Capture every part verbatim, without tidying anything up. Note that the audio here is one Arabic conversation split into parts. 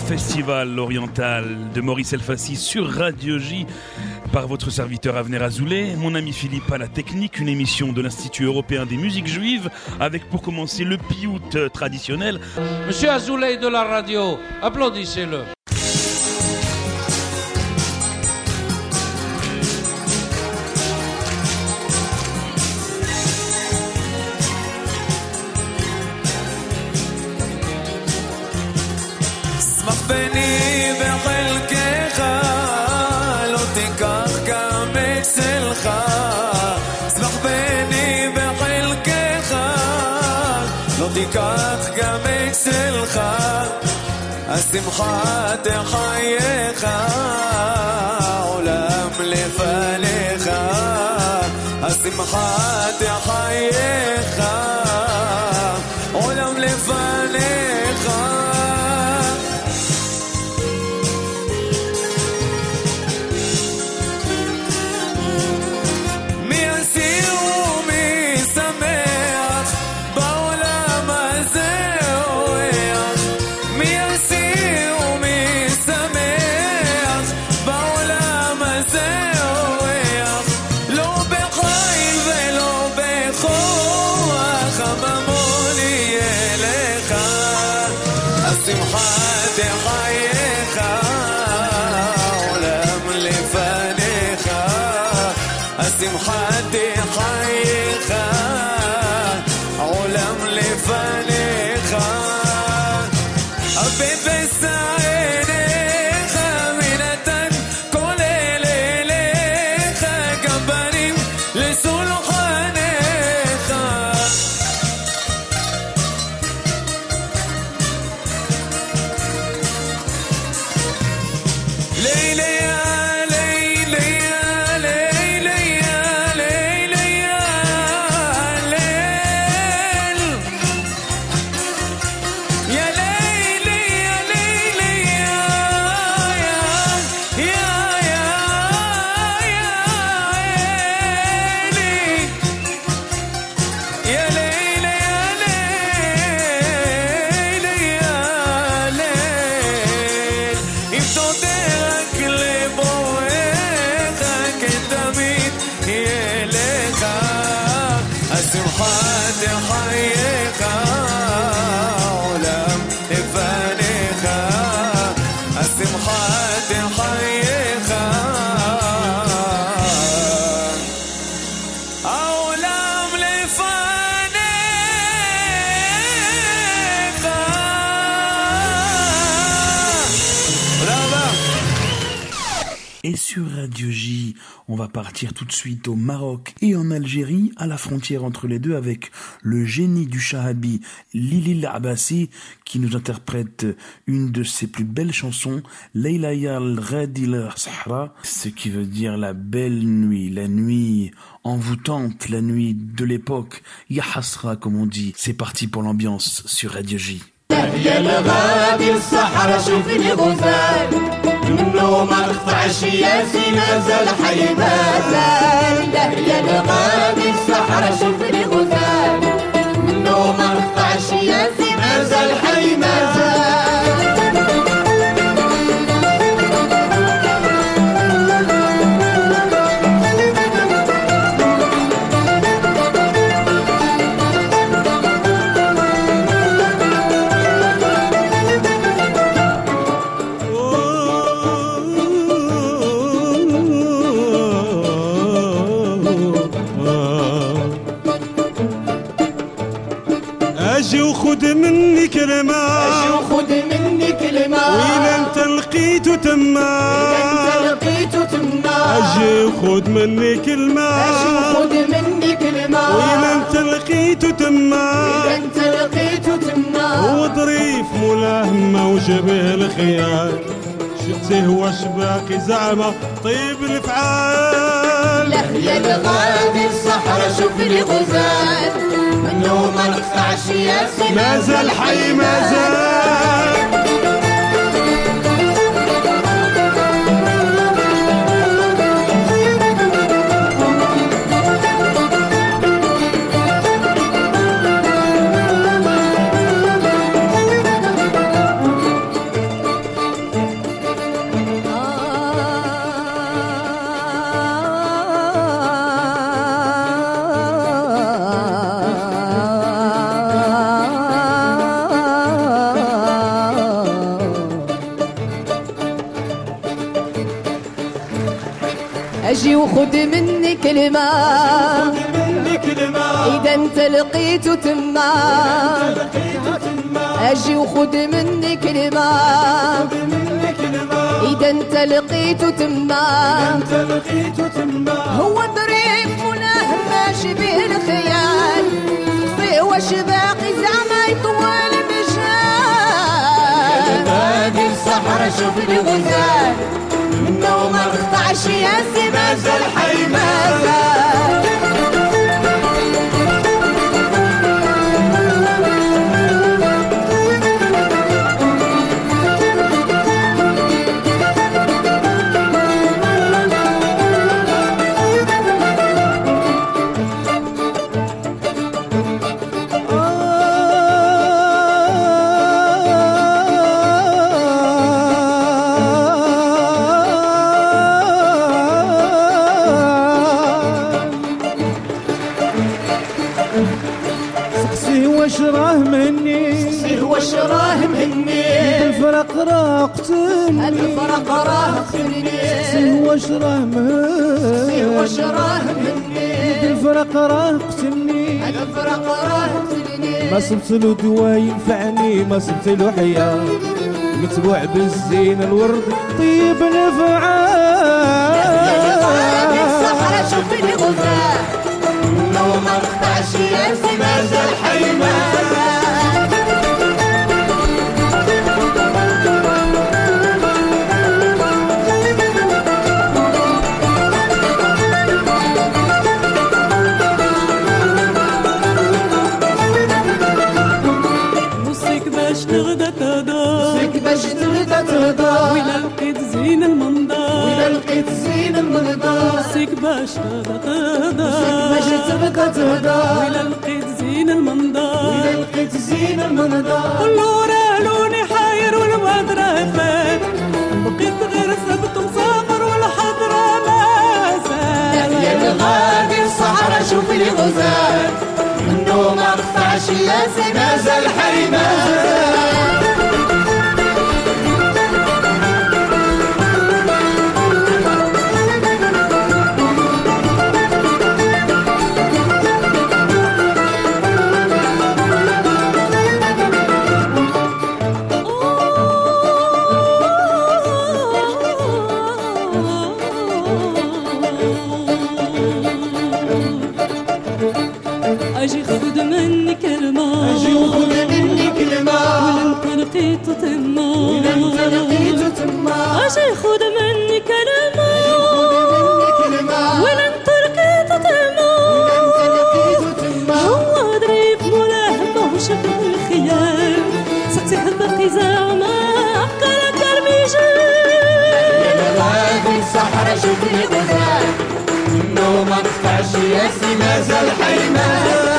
Festival oriental de Maurice Elfassi sur Radio J par votre serviteur Avner Azoulay, mon ami Philippe à la technique, une émission de l'Institut européen des musiques juives avec pour commencer le piout traditionnel. Monsieur Azoulay de la radio, applaudissez-le. בני בחלקך לא תיקח גם אצלך שמח בני בחלקך לא תיקח גם אצלך השמחה תחייך עולם לפניך השמחה תחייך עולם לפניך שמחה תחייך עולם לפניך בבס עיניך מנתן כולל אליך גם בנים לסולחניך לילי Et sur Radio J, on va partir tout de suite au Maroc et en Algérie, à la frontière entre les deux, avec le génie du Shahabi, Lili Abbassi, qui nous interprète une de ses plus belles chansons, Leylaya al-Ghadil Sahra, ce qui veut dire la belle nuit, la nuit envoûtante, la nuit de l'époque, Ya Hasra comme on dit. C'est parti pour l'ambiance sur Radio J. يا الغادي الصحراء شوفي لي غزال منو ما نقطعش يا سي مازال حي مازال يا الغادي الصحراء شوفي لي غزال منو ما نقطعش يا سي مازال حي مازال اجي وخذ مني كلمة اجي وخذ مني كلمة وين انت لقيته تما وين انت لقيته تما اجي وخذ مني كلمة اجي وخذ مني كلمة وين انت لقيته تما وين انت لقيته تما وظريف ملهمة وشبه الخيال شفتيه واش باقي زعمة طيب الفعال لا يا الغادي الصحراء شوف لي غزال منو ما نقطعش يا سي مازال حي مازال اجي وخد مني كلمة اذا انت لقيته تما اجي وخد مني كلمة اذا انت لقيته تما هو ظريف ملاه ماشي به الخيال في واش باقي زعما يطول مجال هذه الصحراء شوف لي غزال منه ما قطعش ياسي مازال حي مازال الفرق راه قتلني الفرق راه قتلني سي واش راه مهني سي واش راه مني الفرق راه قتلني الفرق راه قتلني ما صبت له دواء ينفعني ما صبت له حياة متبوع بالزين الورد طيب نفعال الصحراء شوفني غزال لو ما قطعش ياسي مازال حي مازال باش تغدا تهضا ويلا لقيت زين المنظر ويلا لقيت زين المنظر سيك باش تغدا تهضا باش تبقى تهضا ويلا لقيت زين المنظر ويلا لقيت زين المنظر كله رالوني حاير والبدرة فات بقيت غير سبت مسافر والحضرة مازال يا الغادي الصحراء شوف لي غزال منه ما قطعش ياسي مازال حي مازال اجي خذ مني كلمة اجي وخذ مني كلمة ولن لقيت تما ولن لقيت تما اجي خذ مني كلمة كلمة ولن لقيت تما هو ظريف ملاه ماهوش بالخيال سقسي حبقي زعما عقل كرميجان يا هذه الصحراء شوفني غزال منه ما قطعش ياسي مازال حي مازال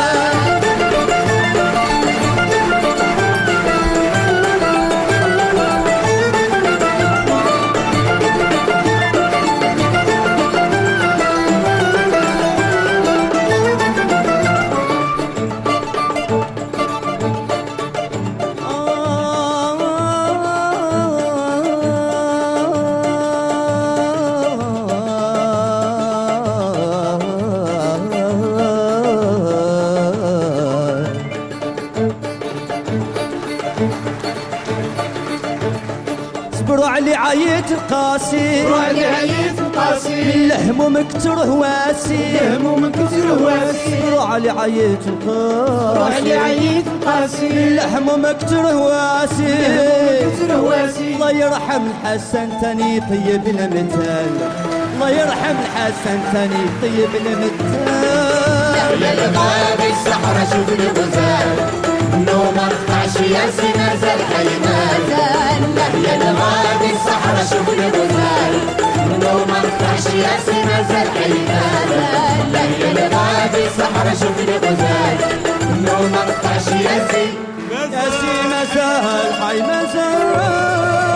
عيت القاسي روحي عيت القاسي الهموم كتر هواسي الهموم كتر هواسي روح علي عيت القاسي روحي عيت القاسي الهموم كتر هواسي كتر هواسي الله يرحم الحسن تاني طيب المثال الله يرحم الحسن تاني طيب المثال يا الغابي الصحراء شوفني غزال منه ما قطعش ياسي مازال حي مازال يا الغابي الصحراء شوفني غزال منه ما قطعش ياسي مازال حي مازال يا الغابي الصحراء شوفني غزال منه ما قطعش ياسي ياسي مازال حي مازال.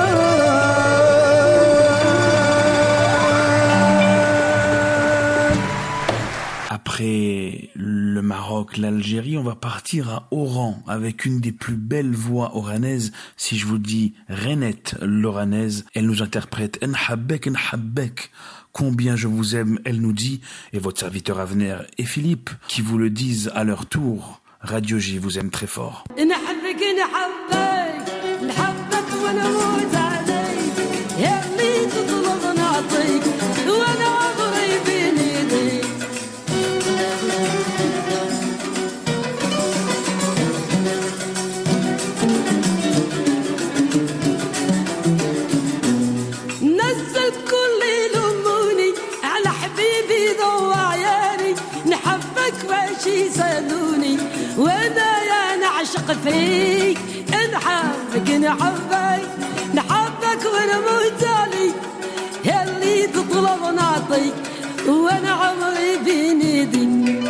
Après le Maroc, l'Algérie, on va partir à Oran avec une des plus belles voix oranaises. Si je vous dis Renette l'oranaise, elle nous interprète Nhabbek Nhabbek combien je vous aime, elle nous dit, et votre serviteur Avner et Philippe qui vous le disent à leur tour. Radio J vous aime très fort. يسألوني وانا يا نعشق فيك نحبك نحبك نحبك ونموت عليك ياللي تطلب نعطيك وانا عمري بين يديك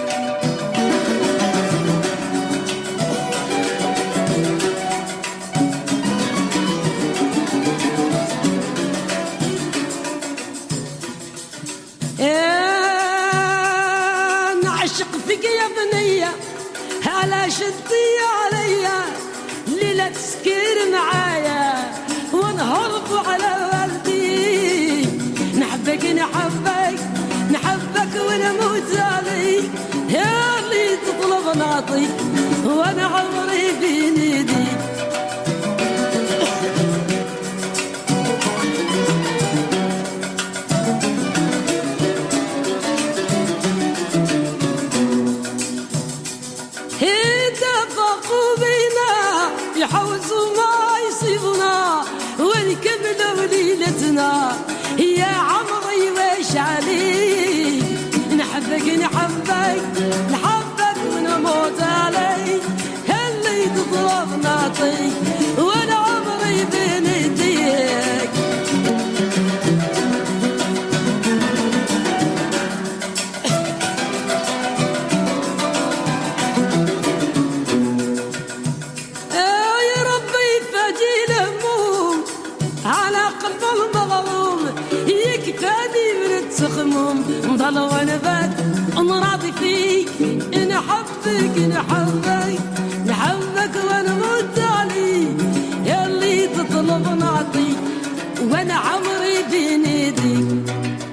على شدي عليا ليلة تسكر معايا ونهرب على والدي نحبك نحبك نحبك ونموت عليك يا اللي تطلب نعطيك وانا عمري بين يديك يحوزوا ما يصيبنا ونكملوا ليلتنا يا عمري واش عليك نحبك نحبك نحبك ونموت عليك اللي تطلب نعطيك وانا عمري بين يديك تخمم نضل ونبات نراضي فيك نحبك نحبك نحبك ونموت عليك ياللي تطلب نعطيك وانا عمري بين يديك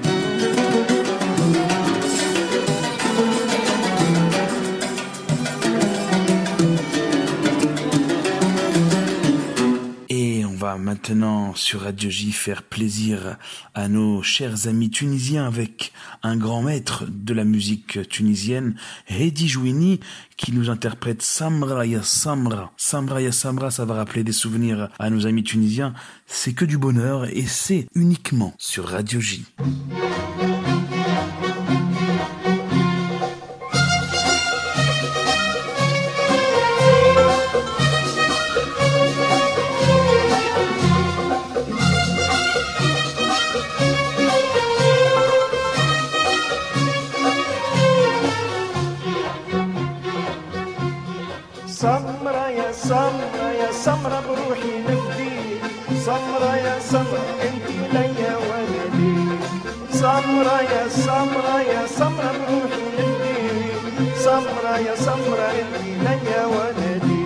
Maintenant sur Radio J faire plaisir à nos chers amis tunisiens avec un grand maître de la musique tunisienne, Hedi Jouini, qui nous interprète Samra ya Samra. Samra ya Samra, ça va rappeler des souvenirs à nos amis tunisiens. C'est que du bonheur et c'est uniquement sur Radio J. سمرة يا سمرة يا سمرة بروحي نفديك سمرة يا سمرة انتي ليا ولدي سمرة يا سمرة يا سمرة بروحي نفديك سمرة يا سمرة انتي ليا ولدي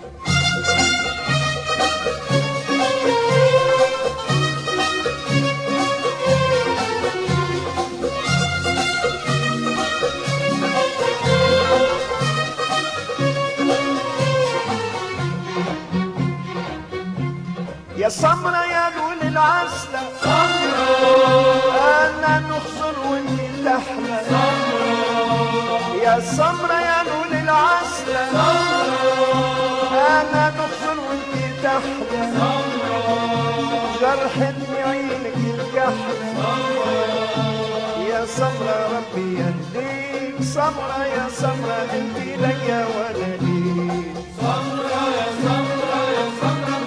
يا سمرة يا لون العسلة سمرة أنا نخزر وانتي تحلى سمرة يا سمرة يا لون العسلة سمرة أنا نخزر وانتي تحلى سمرة جرحتني عينك الكحلة سمرة يا سمرة ربي يهديك سمرة يا سمرة انتي ليا ولدي سمرة يا سمرة يا سمرة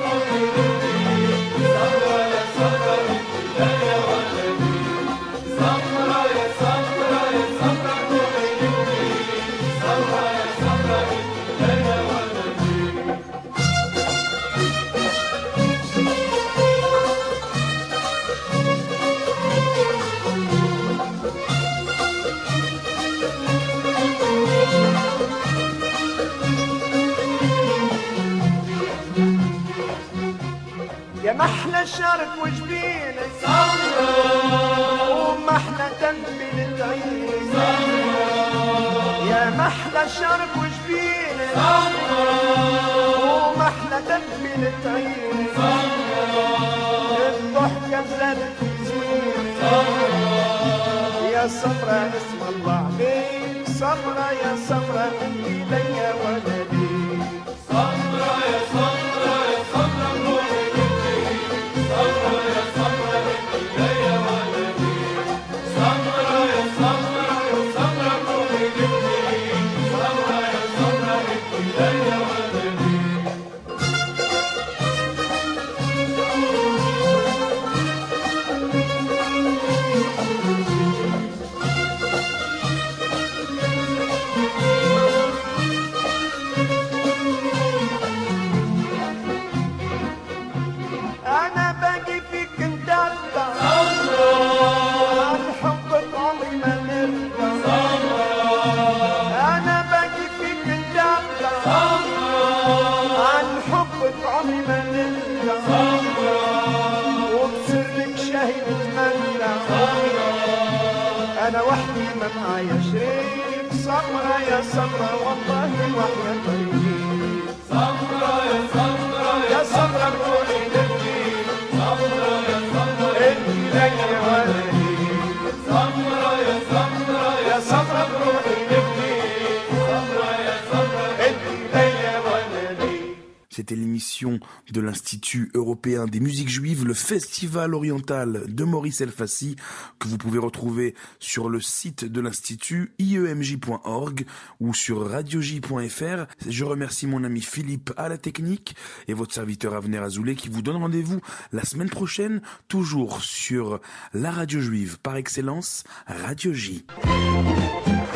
يا محلى شارك وجبينك سمرة ومحلى شرب وجبين ومحلى تبين التعين الضحكة زادت زين يا صبرا اسم الله عليك صبرا يا صبرا انت ليا ولدي صبرا يا صبرا يا صبرا روحي جبتي صبرا يا صبرا انت ليا ولدي صبرا يا صبرا يا صبرا روحي جبتي صبرا يا صبرا انت ليا ولدي انا باقي فيك مدلع عن حبك عمري ما نرجع انا باقي فيك مدلع عن حبك عمري ما نرجع وبسرك شهيد اتمنى انا وحدي ما معايا شريك صبرا يا صبرا والله وحياة طريقي صبرا يا صبرا يا صبرا بروحي نبكي صبرا يا صبرا انت ليا ولدي صبرا يا صبرا يا صبرا بروحي نبكي صبرا يا صبرا انت ليا ولدي. C'était l'émission de l'Institut européen des musiques juives, le Festival oriental de Maurice El Fassi, que vous pouvez retrouver sur le site de l'Institut i e m j point org ou sur radio j point f r. Je remercie mon ami Philippe à la technique et votre serviteur Avner Azoulay qui vous donne rendez-vous la semaine prochaine, toujours sur la radio juive par excellence, Radio J.